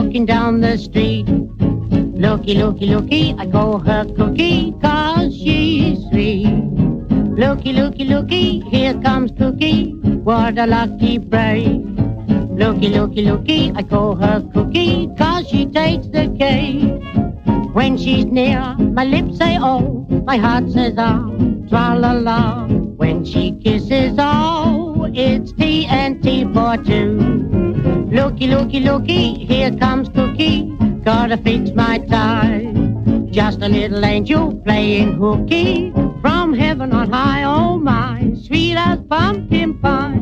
walking down the street. Looky, looky, looky, I call her Cookie, 'cause she's sweet. Looky, looky, looky, here comes Cookie, what a lucky break. Looky, looky, looky, I call her Cookie, 'cause she takes the cake. When she's near, my lips say oh, my heart says ah, tra-la-la. When she kisses, oh, it's TNT for two. Looky, looky, looky, here comes Cookie, gotta fix my tie. Just a little angel playing hooky from heaven on high, oh my, sweet as pumpkin pie.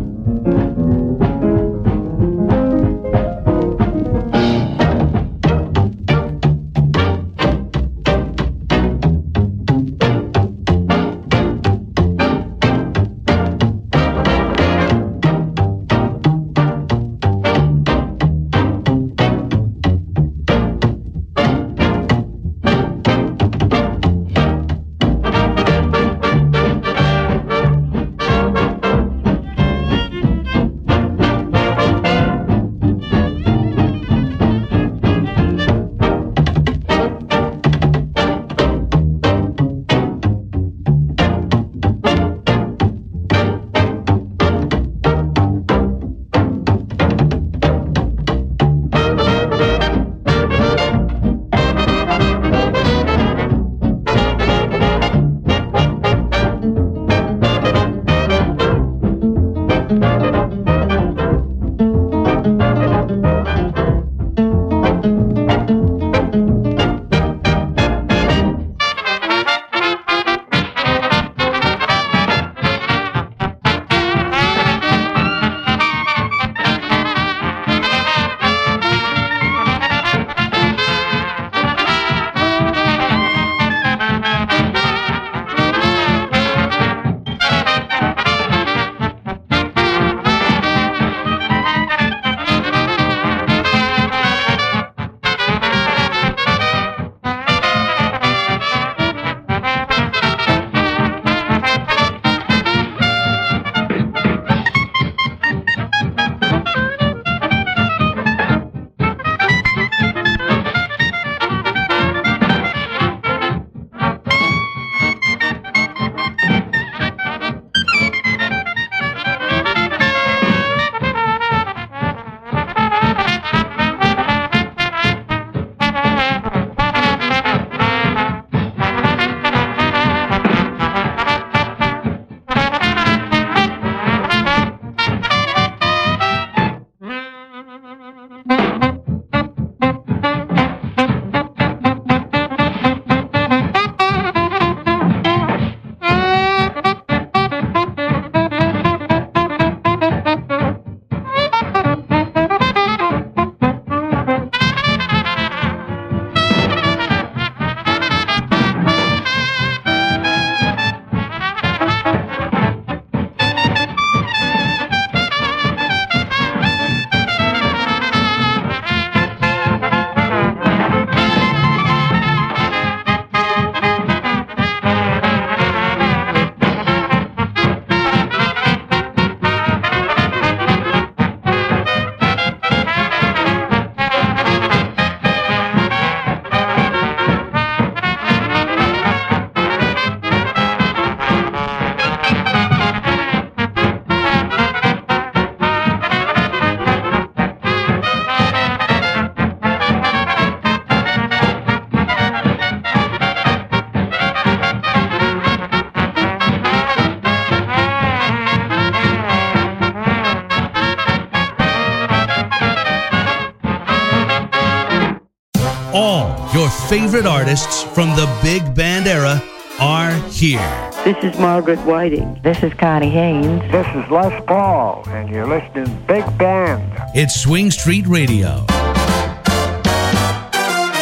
Your favorite artists from the big band era are here. This is Margaret Whiting. This is Connie Haynes. This is Les Paul, and you're listening to Big Band. It's Swing Street Radio.